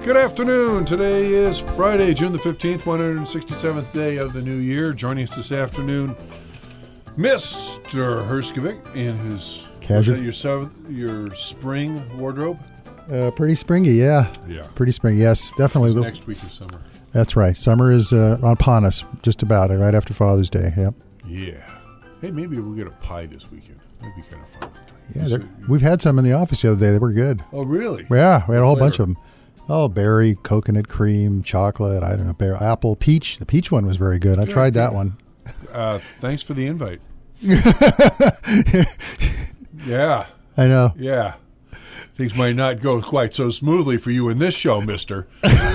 Good afternoon. Today is Friday, June the 15th, 167th day of the new year. Joining us this afternoon, Mr. Herskovic in his your spring wardrobe. Pretty springy, yeah. Yeah. Pretty springy, yes, definitely. Next week is summer. That's right. Summer is upon us, just about, right after Father's Day, yep. Yeah. Hey, maybe we'll get a pie this weekend. That'd be kind of fun. Yeah, we've had some in the office the other day. They were good. Oh, really? Yeah, we had a whole bunch of them. Oh, berry, coconut cream, chocolate, I don't know, berry, apple, peach. The peach one was very good. I tried that one. Thanks for the invite. Yeah. I know. Yeah. Things might not go quite so smoothly for you in this show, mister.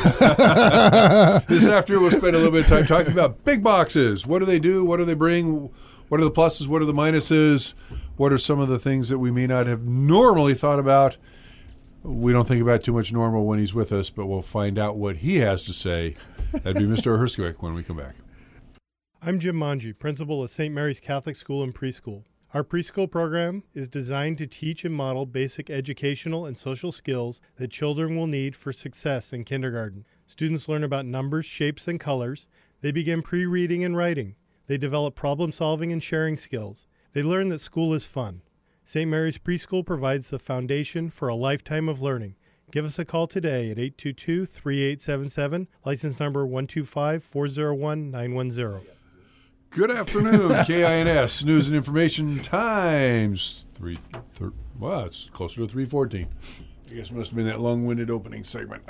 This afternoon we'll spend a little bit of time talking about big boxes. What do they do? What do they bring? What are the pluses? What are the minuses? What are some of the things that we may not have normally thought about? We don't think about too much normal when he's with us, but we'll find out what he has to say. That'd be Mr. Herskovic when we come back. I'm Jim Manji, principal of St. Mary's Catholic School and Preschool. Our preschool program is designed to teach and model basic educational and social skills that children will need for success in kindergarten. Students learn about numbers, shapes, and colors. They begin pre-reading and writing. They develop problem-solving and sharing skills. They learn that school is fun. St. Mary's Preschool provides the foundation for a lifetime of learning. Give us a call today at 822-3877, license number 125-401-910. Good afternoon, KINS News and Information Times. Well, it's closer to 3:14. I guess it must have been that long-winded opening segment.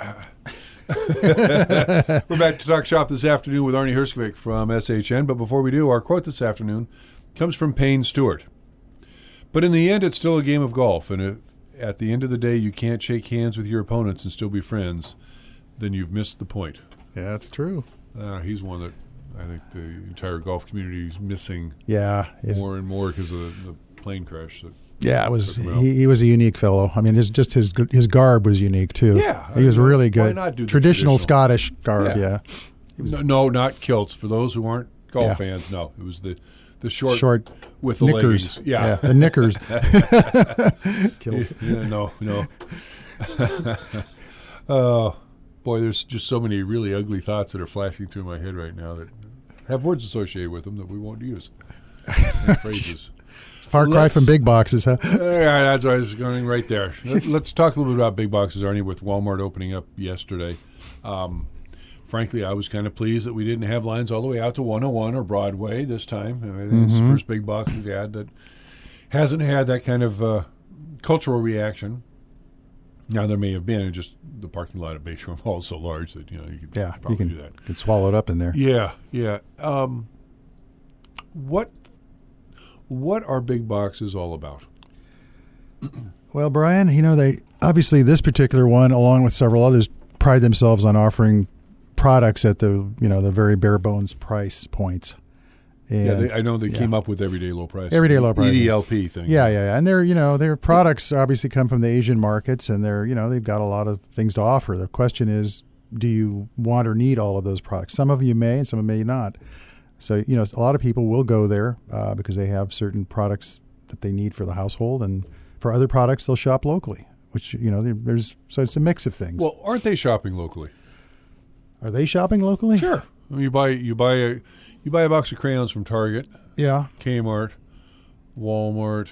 We're back to Talk Shop this afternoon with Arnie Herskovic from SHN. But before we do, our quote this afternoon comes from Payne Stewart. But in the end, it's still a game of golf, and if at the end of the day you can't shake hands with your opponents and still be friends, then you've missed the point. Yeah, that's true. He's one that I think the entire golf community is missing more and more because of the plane crash. Yeah, it was. He was a unique fellow. I mean, his garb was unique too. Yeah, he was really good. Why not do traditional Scottish garb? Yeah. No, not kilts. For those who aren't golf fans, no, it was the short with the knickers. leggings. Yeah, the knickers. Kilts. Yeah, no. Oh, boy, there's just so many really ugly thoughts that are flashing through my head right now that have words associated with them that we won't use. Phrases. Far cry from big boxes, huh? Yeah, that's why I was going right there. Let's talk a little bit about big boxes, Arnie, with Walmart opening up yesterday. Frankly, I was kind of pleased that we didn't have lines all the way out to 101 or Broadway this time. I think it's the first big box we've had that hasn't had that kind of cultural reaction. Now, there may have been, just the parking lot at Bayshore Mall is so large that you could probably do that. You can swallow it up in there. Yeah. What are big boxes all about? Well, Brian, they obviously this particular one, along with several others, pride themselves on offering products at the the very bare bones price points. And, I know they came up with everyday low price. Everyday low price. EDLP thing. Yeah. And their products obviously come from the Asian markets, and they've got a lot of things to offer. The question is, do you want or need all of those products? Some of you may, and some of you may not. So, a lot of people will go there because they have certain products that they need for the household, and for other products, they'll shop locally, which, so it's a mix of things. Well, aren't they shopping locally? Are they shopping locally? Sure. I mean, you buy a box of crayons from Target. Yeah. Kmart, Walmart.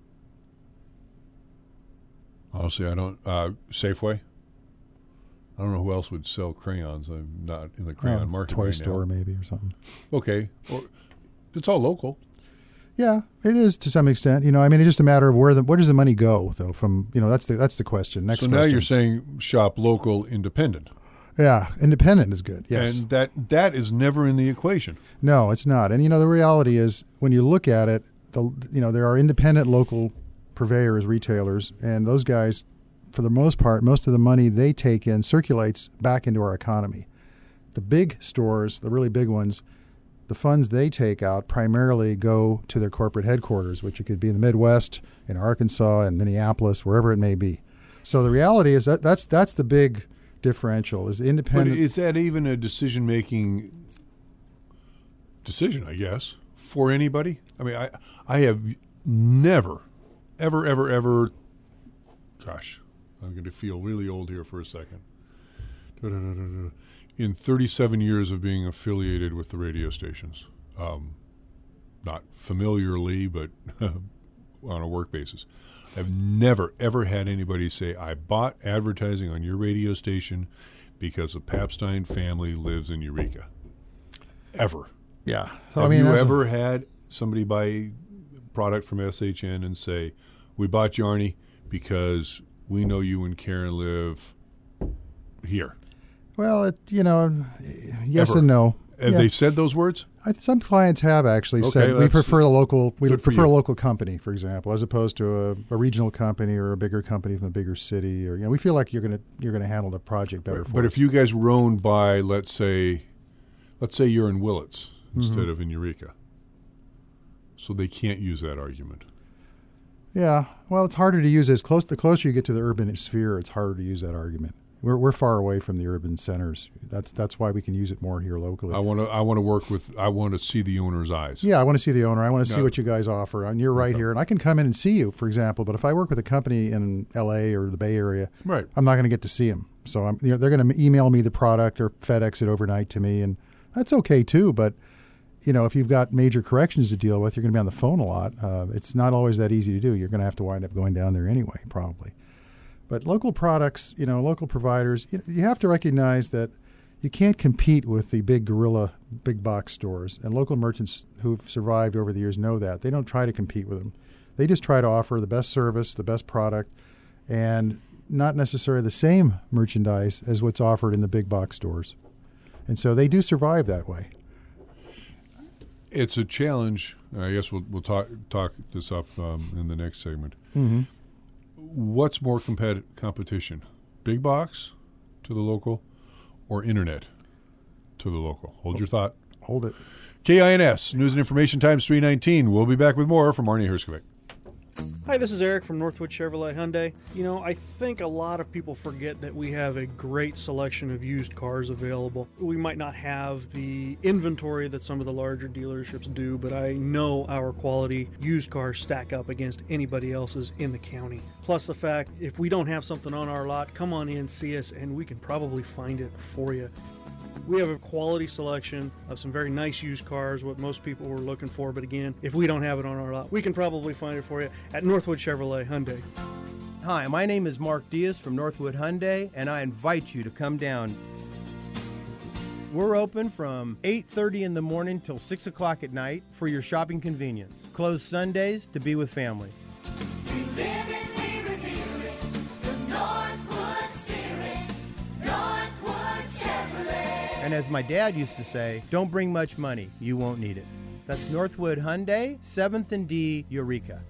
Honestly, I don't. Safeway. I don't know who else would sell crayons. I'm not in the crayon market Toy right store now. maybe or something. Okay. It's all local. Yeah, it is to some extent. It's just a matter of where does the money go, though? From that's the question. Next question. So now you're saying shop local, independent. Yeah, independent is good. Yes, and that is never in the equation. No, it's not. And the reality is, when you look at it, there are independent local purveyors, retailers, and those guys, for the most part, most of the money they take in circulates back into our economy. The big stores, the really big ones, the funds they take out primarily go to their corporate headquarters, which it could be in the Midwest, in Arkansas, in Minneapolis, wherever it may be. So the reality is that's the big differential, is independent. But is that even a decision, I guess, for anybody? I mean, I have never, ever, gosh, I'm going to feel really old here for a second. in 37 years of being affiliated with the radio stations, not familiarly, but on a work basis, I've never, ever had anybody say, I bought advertising on your radio station because the Papstein family lives in Eureka. Ever. Yeah. So, Have you ever had somebody buy product from SHN and say, we bought you, Arnie, because we know you and Karen live here? Well, yes Ever. and no. Have they said those words? Some clients have actually said we prefer the local. We prefer a local company, for example, as opposed to a regional company or a bigger company from a bigger city. Or we feel like you're gonna handle the project better for us. But if you guys were owned by, let's say you're in Willits instead of in Eureka, so they can't use that argument. Yeah, well, it's harder to use the closer you get to the urban sphere, it's harder to use that argument. We're far away from the urban centers. That's why we can use it more here locally. I want to see the owner's eyes. Yeah, I want to see the owner. I want to see what you guys offer. And you're right here, and I can come in and see you, for example. But if I work with a company in L.A. or the Bay Area, right, I'm not going to get to see them. So they're going to email me the product or FedEx it overnight to me, and that's okay too. But if you've got major corrections to deal with, you're going to be on the phone a lot. It's not always that easy to do. You're going to have to wind up going down there anyway, probably. But local products, local providers, you have to recognize that you can't compete with the big guerrilla, big box stores. And local merchants who've survived over the years know that. They don't try to compete with them. They just try to offer the best service, the best product, and not necessarily the same merchandise as what's offered in the big box stores. And so they do survive that way. It's a challenge. I guess we'll talk this up in the next segment. Mm-hmm. What's more competition? Big box to the local or internet to the local? Hold your thought. Hold it. KINS, News and Information Times 319. We'll be back with more from Arnie Herskovic. Hi, this is Eric from Northwood Chevrolet Hyundai. I think a lot of people forget that we have a great selection of used cars available. We might not have the inventory that some of the larger dealerships do, but I know our quality used cars stack up against anybody else's in the county. Plus the fact, if we don't have something on our lot, come on in, see us, and we can probably find it for you. We have a quality selection of some very nice used cars, what most people were looking for. But again, if we don't have it on our lot, we can probably find it for you at Northwood Chevrolet Hyundai. Hi, my name is Mark Diaz from Northwood Hyundai, and I invite you to come down. We're open from 8:30 in the morning till 6 o'clock at night for your shopping convenience. Closed Sundays to be with family. We live it, we reveal it, the Northwood spirit, Northwood Chevrolet. And as my dad used to say, don't bring much money, you won't need it. That's Northwood Hyundai, 7th and D, Eureka.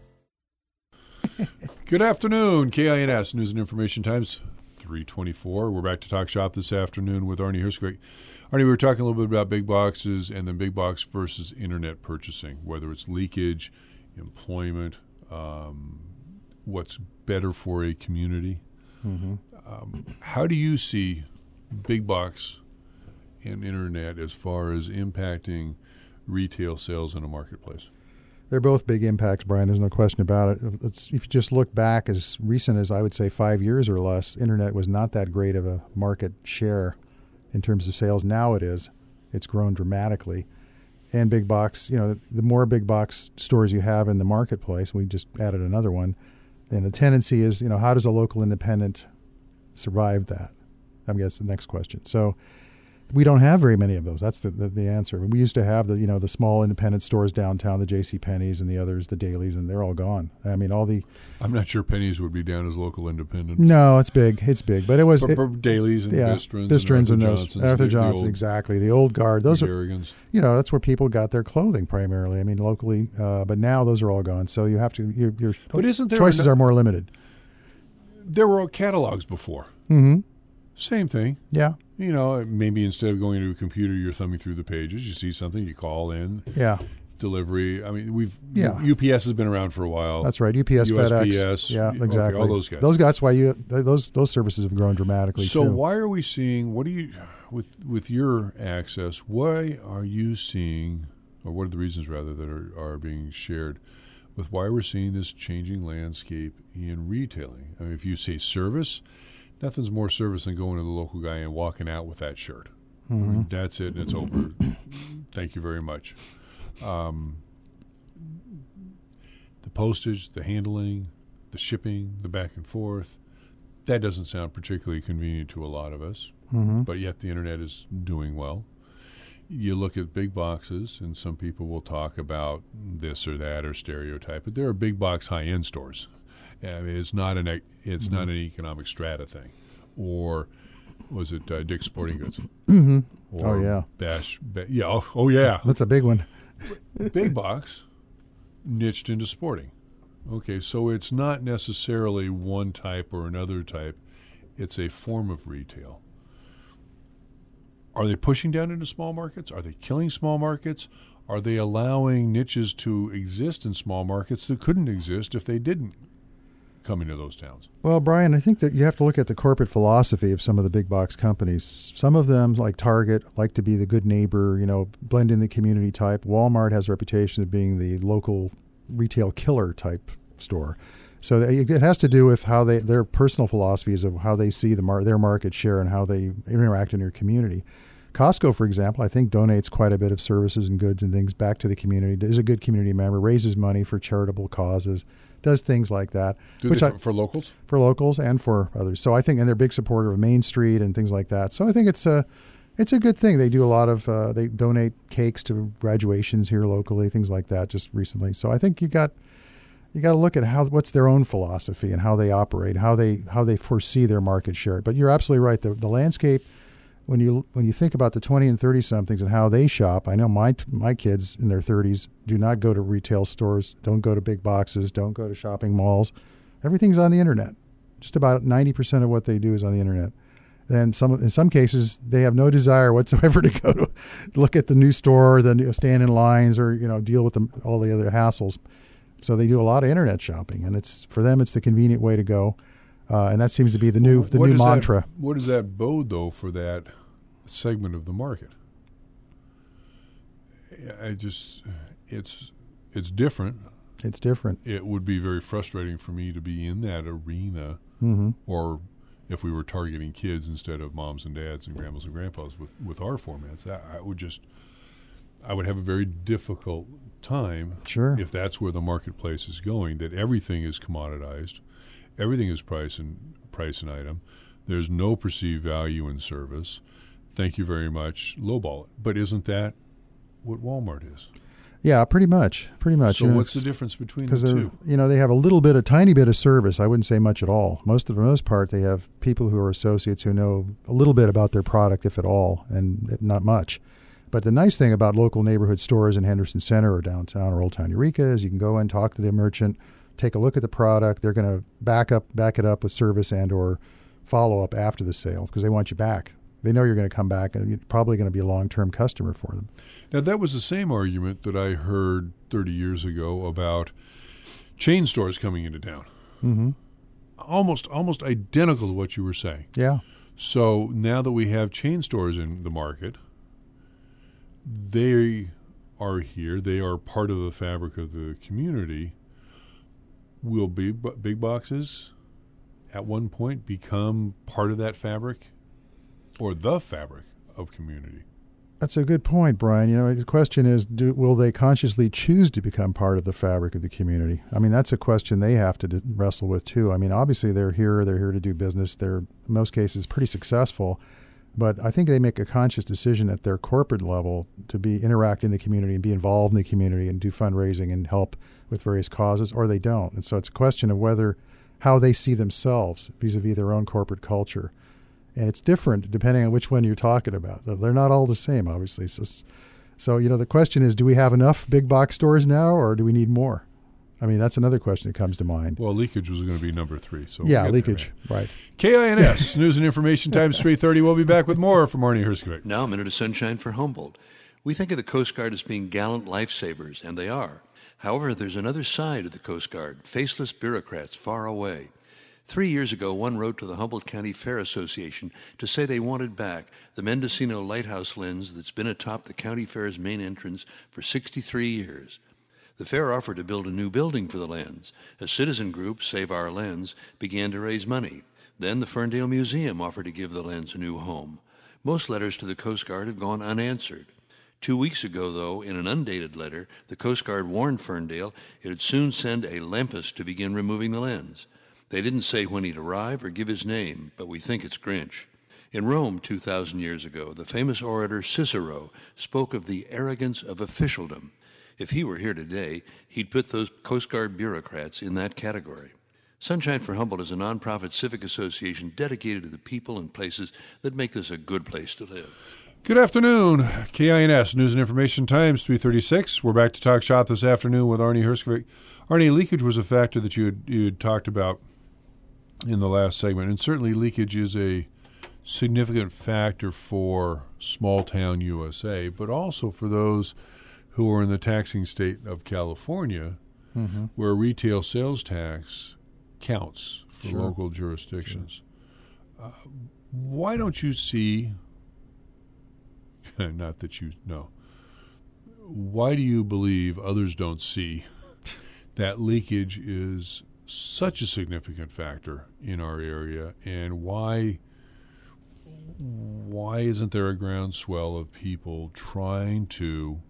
Good afternoon, KINS, News and Information Times 324. We're back to Talk Shop this afternoon with Arnie Herskovic. Arnie, we were talking a little bit about big boxes and then big box versus internet purchasing, whether it's leakage, employment, what's better for a community. Mm-hmm. How do you see big box and internet as far as impacting retail sales in a marketplace? They're both big impacts, Brian. There's no question about it. If you just look back as recent as, I would say, 5 years or less, internet was not that great of a market share in terms of sales. Now it is. It's grown dramatically. And big box, the more big box stores you have in the marketplace, we just added another one, and the tendency is, how does a local independent survive that? I guess the next question. So we don't have very many of those. That's the answer. We used to have the small independent stores downtown, the J.C. Penney's and the others, the Dailies, and they're all gone. I mean, I'm not sure Penny's would be down as local independents. No, it's big. It's big, but it was Dailies and Bistrons and those. Arthur Johnson, exactly. The old guard. Those are that's where people got their clothing primarily. I mean, locally, but now those are all gone. So you have to your choices are more limited. There were catalogs before. Mm-hmm. Same thing. Yeah. Maybe instead of going to a computer, you're thumbing through the pages. You see something, you call in. Yeah. Delivery. I mean, UPS has been around for a while. That's right. UPS, USPS, FedEx. Yeah, exactly. Okay, all those guys. That's why those services have grown dramatically. So too. why are we seeing? What do you with your access? Why are you seeing, or what are the reasons rather that are being shared with why we're seeing this changing landscape in retailing? I mean, if you say service, Nothing's more service than going to the local guy and walking out with that shirt. I mean, that's it, and it's over. Thank you very much. The postage, the handling, the shipping, the back and forth, that doesn't sound particularly convenient to a lot of us, but yet the internet is doing well. You look at big boxes, and some people will talk about this or that or stereotype, but there are big box high-end stores. I mean, it's not an economic strata thing, or was it Dick's Sporting Goods? Or Oh, yeah. Yeah. Oh, yeah. That's a big one. Big box, niched into sporting. Okay, so it's not necessarily one type or another type. It's a form of retail. Are they pushing down into small markets? Are they killing small markets? Are they allowing niches to exist in small markets that couldn't exist if they didn't come into those towns? Well, Brian, I think that you have to look at the corporate philosophy of some of the big box companies. Some of them, like Target, like to be the good neighbor, blend in the community type. Walmart has a reputation of being the local retail killer type store. So it has to do with how their personal philosophies of how they see their market share and how they interact in their community. Costco, for example, I think donates quite a bit of services and goods and things back to the community, is a good community member, raises money for charitable causes, does things like that. For locals? For locals and for others. So I think, and they're a big supporter of Main Street and things like that. So I think it's a good thing. They do a lot of, they donate cakes to graduations here locally, things like that just recently. So I think you got to look at what's their own philosophy and how they operate, how they foresee their market share. But you're absolutely right. The landscape, when you think about the 20 and 30 somethings and how they shop, I know my kids in their 30s do not go to retail stores, don't go to big boxes, don't go to shopping malls. Everything's on the internet. Just about 90% of what they do is on the internet. And in some cases, they have no desire whatsoever to go to look at the new store, then stand in lines, or deal with all the other hassles. So they do a lot of internet shopping, and for them it's the convenient way to go, and that seems to be the new mantra. What does that bode, though, for that segment of the market? It's different. It's different. It would be very frustrating for me to be in that arena, or if we were targeting kids instead of moms and dads and grandmas and grandpas with our formats. I would have a very difficult time if that's where the marketplace is going, that everything is commoditized, everything is price and item. There's no perceived value in service. Thank you very much. Lowball it. But isn't that what Walmart is? Yeah, pretty much. So what's the difference between the two? They have a tiny bit of service. I wouldn't say much at all. For the most part, they have people who are associates who know a little bit about their product, if at all, and not much. But the nice thing about local neighborhood stores in Henderson Center or downtown or Old Town Eureka is you can go in, talk to the merchant, take a look at the product. They're going to back it up with service and or follow-up after the sale because they want you back. They know you're going to come back, and you're probably going to be a long-term customer for them. Now, that was the same argument that I heard 30 years ago about chain stores coming into town. Mm-hmm. Almost identical to what you were saying. Yeah. So now that we have chain stores in the market, they are here. They are part of the fabric of the community. Will big boxes at one point become part of that fabric or the fabric of community? That's a good point, Brian. The question is, will they consciously choose to become part of the fabric of the community? I mean, that's a question they have to wrestle with, too. I mean, obviously, they're here to do business. They're, in most cases, pretty successful. But I think they make a conscious decision at their corporate level to interact in the community and be involved in the community and do fundraising and help with various causes, or they don't. And so it's a question of how they see themselves vis-a-vis their own corporate culture. And it's different depending on which one you're talking about. They're not all the same, obviously. So the question is, do we have enough big box stores now, or do we need more? I mean, that's another question that comes to mind. Well, leakage was going to be number 3. So yeah, leakage, right. KINS, News and Information Times 3:30. We'll be back with more from Arnie Herskovic. Now a minute of sunshine for Humboldt. We think of the Coast Guard as being gallant lifesavers, and they are. However, there's another side of the Coast Guard, faceless bureaucrats far away. 3 years ago, one wrote to the Humboldt County Fair Association to say they wanted back the Mendocino Lighthouse lens that's been atop the county fair's main entrance for 63 years. The fair offered to build a new building for the lens. A citizen group, Save Our Lens, began to raise money. Then the Ferndale Museum offered to give the lens a new home. Most letters to the Coast Guard have gone unanswered. 2 weeks ago, though, in an undated letter, the Coast Guard warned Ferndale it would soon send a Lampus to begin removing the lens. They didn't say when he'd arrive or give his name, but we think it's Grinch. In Rome 2,000 years ago, the famous orator Cicero spoke of the arrogance of officialdom. If he were here today, he'd put those Coast Guard bureaucrats in that category. Sunshine for Humboldt is a nonprofit civic association dedicated to the people and places that make this a good place to live. Good afternoon. KINS News and Information Times 336. We're back to talk shop this afternoon with Arnie Herskovic. Arnie, leakage was a factor that you had talked about in the last segment, and certainly leakage is a significant factor for small-town USA, but also for those who are in the taxing state of California, where retail sales tax counts for local jurisdictions. Why don't you see, not that you know, why do you believe others don't see that leakage is such a significant factor in our area, and why isn't there a groundswell of people trying to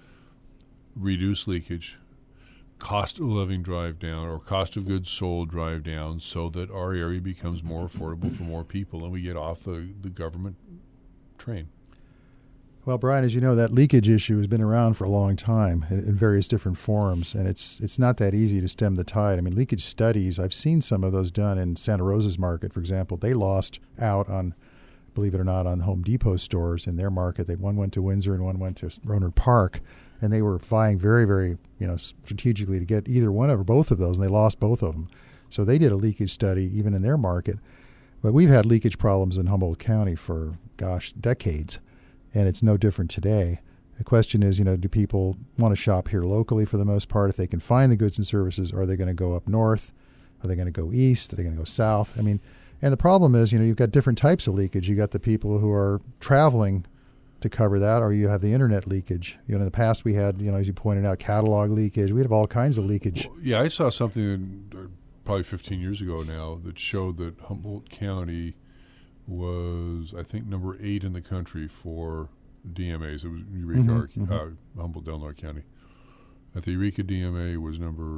reduce leakage, cost of living drive down, or cost of goods sold drive down, so that our area becomes more affordable for more people and we get off the government train? Well, Brian, as you know, that leakage issue has been around for a long time in various different forms, and it's not that easy to stem the tide. I mean, leakage studies, I've seen some of those done in Santa Rosa's market, for example. They lost out on, believe it or not, on Home Depot stores in their market. One went to Windsor and one went to Rohnert Park, and they were vying very, very, strategically to get either one or both of those, and they lost both of them. So they did a leakage study even in their market. But we've had leakage problems in Humboldt County for, decades, and it's no different today. The question is, do people want to shop here locally for the most part? If they can find the goods and services, are they going to go up north? Are they going to go east? Are they going to go south? I mean, and the problem is, you've got different types of leakage. You got the people who are traveling to cover that, or you have the internet leakage. In the past we had, as you pointed out, catalog leakage. We have all kinds of leakage. Well, yeah, I saw something probably 15 years ago now that showed that Humboldt County was, I think, number 8 in the country for DMAs. It was Eureka, Humboldt Delaware County. That the Eureka DMA was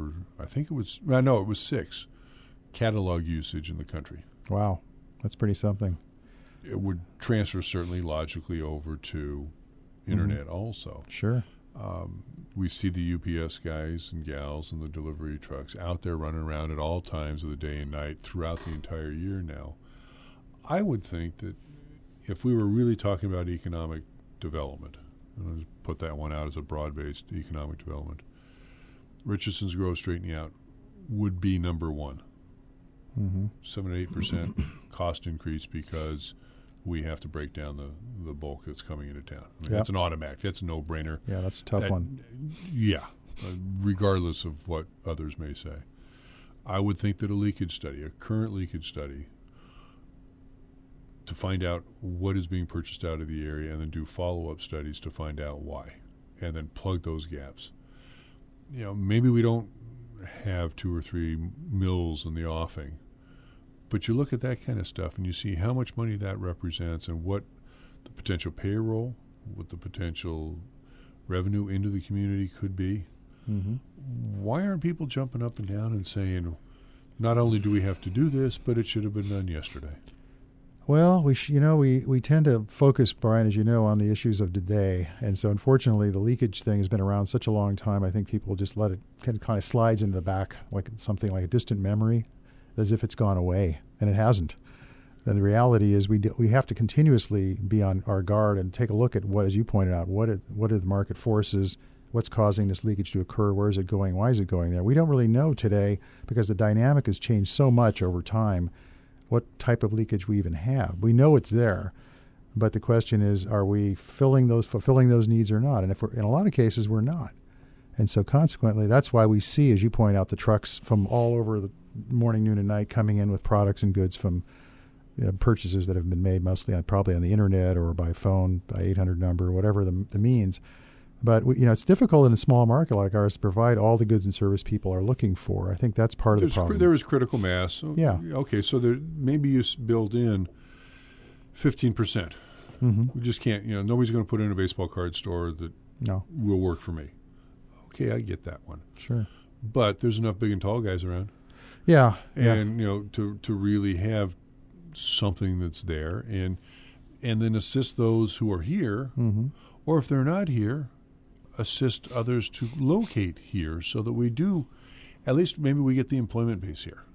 it was 6 catalog usage in the country. Wow, that's pretty something. It would transfer certainly logically over to internet also. Sure. We see the UPS guys and gals and the delivery trucks out there running around at all times of the day and night throughout the entire year now. I would think that if we were really talking about economic development, and I'll just put that one out as a broad-based economic development, Richardson's Grove Straightening Out would be number 1. 7 or 8% cost increase because we have to break down the bulk that's coming into town. That's an automatic. That's a no-brainer. Yeah, that's a tough one. Yeah, regardless of what others may say. I would think that a current leakage study, to find out what is being purchased out of the area and then do follow-up studies to find out why and then plug those gaps. Maybe we don't have 2 or 3 mills in the offing, but you look at that kind of stuff and you see how much money that represents and what the potential payroll, what the potential revenue into the community could be. Why aren't people jumping up and down and saying, not only do we have to do this, but it should have been done yesterday? Well, we tend to focus, Brian, as you know, on the issues of today. And so, unfortunately, the leakage thing has been around such a long time. I think people just let it kind of slides into the back like something like a distant memory, as if it's gone away, and it hasn't. And the reality is we have to continuously be on our guard and take a look at what, as you pointed out, what are the market forces, what's causing this leakage to occur, where is it going, why is it going there? We don't really know today because the dynamic has changed so much over time what type of leakage we even have. We know it's there, but the question is, are we fulfilling those needs or not? And if in a lot of cases, we're not. And so consequently, that's why we see, as you point out, the trucks from all over the morning, noon, and night coming in with products and goods from purchases that have been made mostly probably on the internet or by phone, by 800 number, whatever the means. But it's difficult in a small market like ours to provide all the goods and service people are looking for. I think that's part of the problem. There is critical mass. So, yeah. Okay, so there maybe you build in 15%. We just can't. Nobody's going to put in a baseball card store that will work for me. Okay, I get that one. Sure. But there's enough big and tall guys around. Yeah. And to really have something that's there, and then assist those who are here, or if they're not here, assist others to locate here, so that we do, at least maybe we get the employment base here,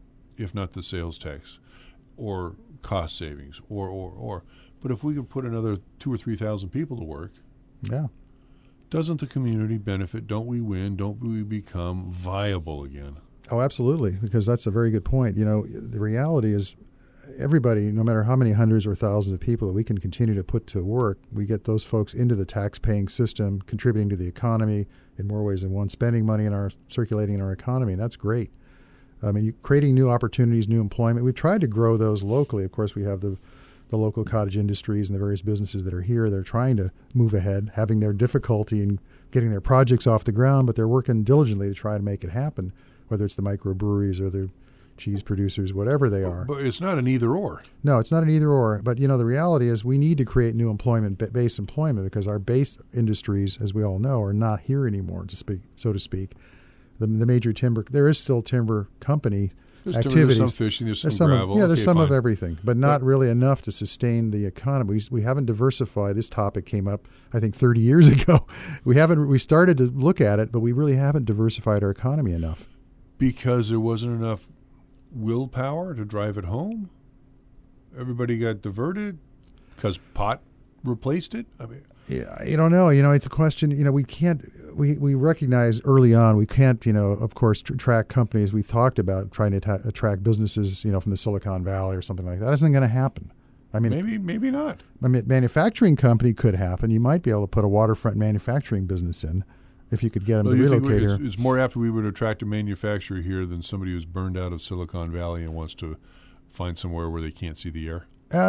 if not the sales tax, or cost savings, or. But if we could put another 2,000 or 3,000 people to work, doesn't the community benefit? Don't we win? Don't we become viable again? Oh, absolutely, because that's a very good point. The reality is everybody, no matter how many hundreds or thousands of people that we can continue to put to work, we get those folks into the tax-paying system, contributing to the economy in more ways than one, spending money circulating in our economy, and that's great. I mean, creating new opportunities, new employment. We've tried to grow those locally. Of course, we have the local cottage industries and the various businesses that are here. They're trying to move ahead, having their difficulty in getting their projects off the ground, but they're working diligently to try to make it happen, whether it's the microbreweries or the cheese producers, whatever they are. But it's not an either-or. No, it's not an either-or. But, the reality is we need to create new base employment, because our base industries, as we all know, are not here anymore, so to speak. The major timber, there is still timber company activities. There's some fishing, there's some gravel. There's some of everything, but not really enough to sustain the economy. We haven't diversified. This topic came up, I think, 30 years ago. We started to look at it, but we really haven't diversified our economy enough. Because there wasn't enough willpower to drive it home? Everybody got diverted because pot replaced it? I mean, yeah, you don't know. It's a question. We can't. We recognize early on we can't. Of course, track companies. We talked about trying to attract businesses. From the Silicon Valley or something like that. That isn't going to happen. I mean, maybe not. I mean, manufacturing company could happen. You might be able to put a waterfront manufacturing business in, if you could get them to relocate here. It's more apt we would attract a manufacturer here than somebody who's burned out of Silicon Valley and wants to find somewhere where they can't see the air.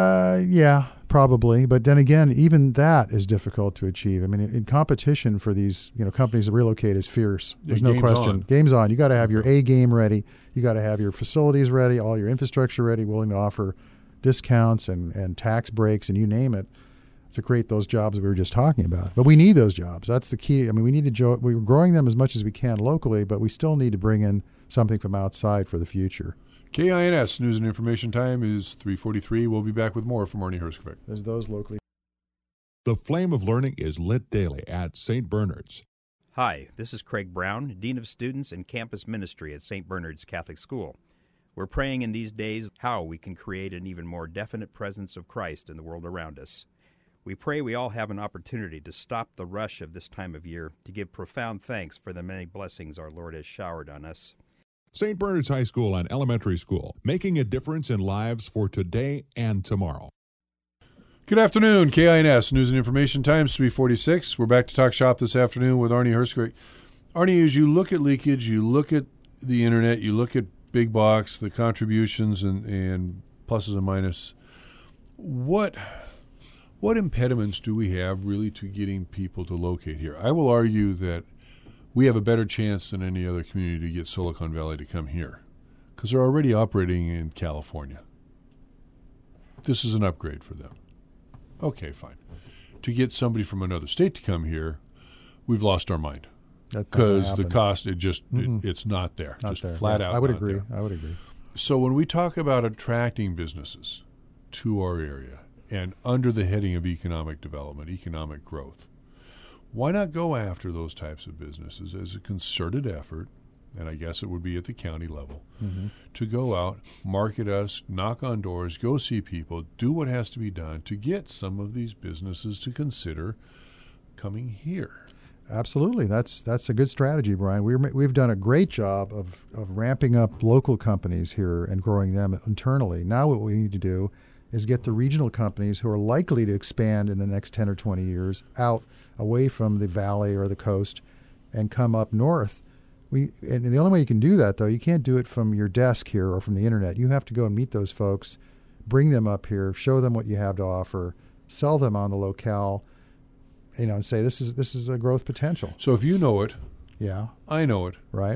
Yeah, probably. But then again, even that is difficult to achieve. I mean, in competition for these, companies that relocate is fierce. There's no question. Game's on. You got to have your A game ready. You got to have your facilities ready, all your infrastructure ready, willing to offer discounts and tax breaks and you name it, to create those jobs we were just talking about. But we need those jobs. That's the key. I mean, we're growing them as much as we can locally, but we still need to bring in something from outside for the future. KINS News and Information Time is 3:43. We'll be back with more from Arnie Herskovic. There's those locally. The flame of learning is lit daily at St. Bernard's. Hi, this is Craig Brown, Dean of Students and Campus Ministry at St. Bernard's Catholic School. We're praying in these days how we can create an even more definite presence of Christ in the world around us. We pray we all have an opportunity to stop the rush of this time of year, to give profound thanks for the many blessings our Lord has showered on us. St. Bernard's High School and Elementary School, making a difference in lives for today and tomorrow. Good afternoon, KINS News and Information Times, 3:46. We're back to talk shop this afternoon with Arnie Herskovic. Arnie, as you look at leakage, you look at the internet, you look at big box, the contributions and pluses and minuses, what impediments do we have really to getting people to locate here? I will argue that we have a better chance than any other community to get Silicon Valley to come here because they're already operating in California. This is an upgrade for them. Okay, fine. To get somebody from another state to come here, we've lost our mind because the cost, it's not there. Not just there. flat out. I would not agree. there. I would agree. So when we talk about attracting businesses to our area and under the heading of economic development, economic growth, why not go after those types of businesses as a concerted effort, and I guess it would be at the county level, to go out, market us, knock on doors, go see people, do what has to be done to get some of these businesses to consider coming here. Absolutely. That's a good strategy, Brian. We've done a great job of ramping up local companies here and growing them internally. Now what we need to do is get the regional companies who are likely to expand in the next 10 or 20 years out away from the valley or the coast and come up north. And the only way you can do that, though, you can't do it from your desk here or from the internet. You have to go and meet those folks, bring them up here, show them what you have to offer, sell them on the locale, and say this is a growth potential. So if you know it, Yeah, I know it, right.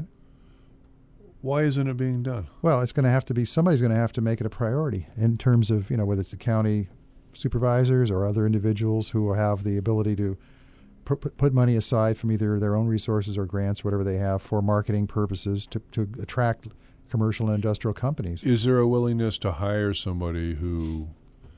why isn't it being done? Well, it's going to have to be somebody's going to have to make it a priority in terms of whether it's the county supervisors or other individuals who have the ability to put money aside from either their own resources or grants, whatever they have, for marketing purposes to attract commercial and industrial companies. Is there a willingness to hire somebody who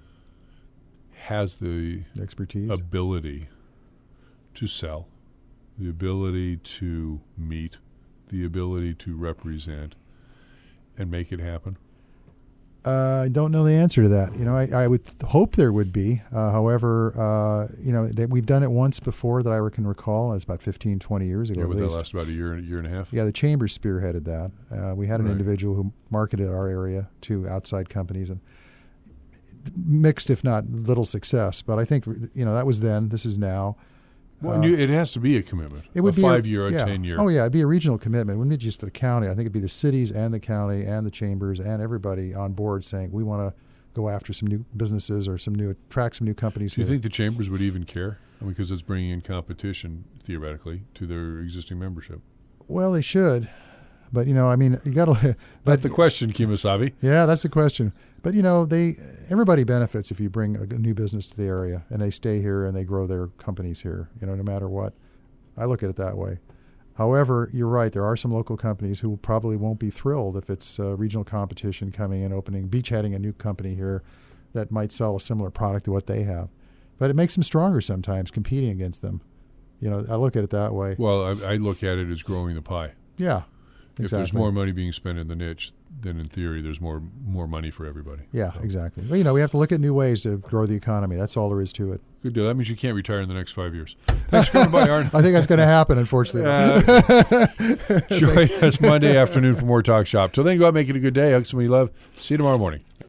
has the Expertise. ability to sell, the ability to meet, the ability to represent, and make it happen? I don't know the answer to that. I would hope there would be. However, we've done it once before that I can recall. It was about 15, 20 years ago. Yeah, at but that least. lasted about a year and a half. Yeah, the chamber spearheaded that. We had an Right. individual who marketed our area to outside companies, and mixed, if not little, success. But I think that was then. This is now. Well, it has to be a commitment. It would a be 5-year, yeah. a 10-year. Oh yeah, it'd be a regional commitment. It wouldn't be just the county. I think it'd be the cities and the county and the chambers and everybody on board saying we want to go after some new businesses or attract some new companies. Do you here. think the chambers would even care? Because it's bringing in competition, theoretically, to their existing membership. Well, they should, but you got to. That's the question, Kemosabe. Yeah, that's the question. But everybody benefits if you bring a new business to the area and they stay here and they grow their companies here. No matter what, I look at it that way. However, you're right. There are some local companies who probably won't be thrilled if it's regional competition coming and beachheading a new company here that might sell a similar product to what they have. But it makes them stronger sometimes, competing against them. I look at it that way. Well, I look at it as growing the pie. Yeah, exactly. If there's more money being spent in the niche, then in theory there's more money for everybody. Yeah, So, exactly. Well, we have to look at new ways to grow the economy. That's all there is to it. good deal. That means you can't retire in the next 5 years. Thanks for coming by, Arn. I think that's going to happen, unfortunately. Join us Monday afternoon for more Talk Shop. Till then, go out and make it a good day. Hug somebody you love. See you tomorrow morning.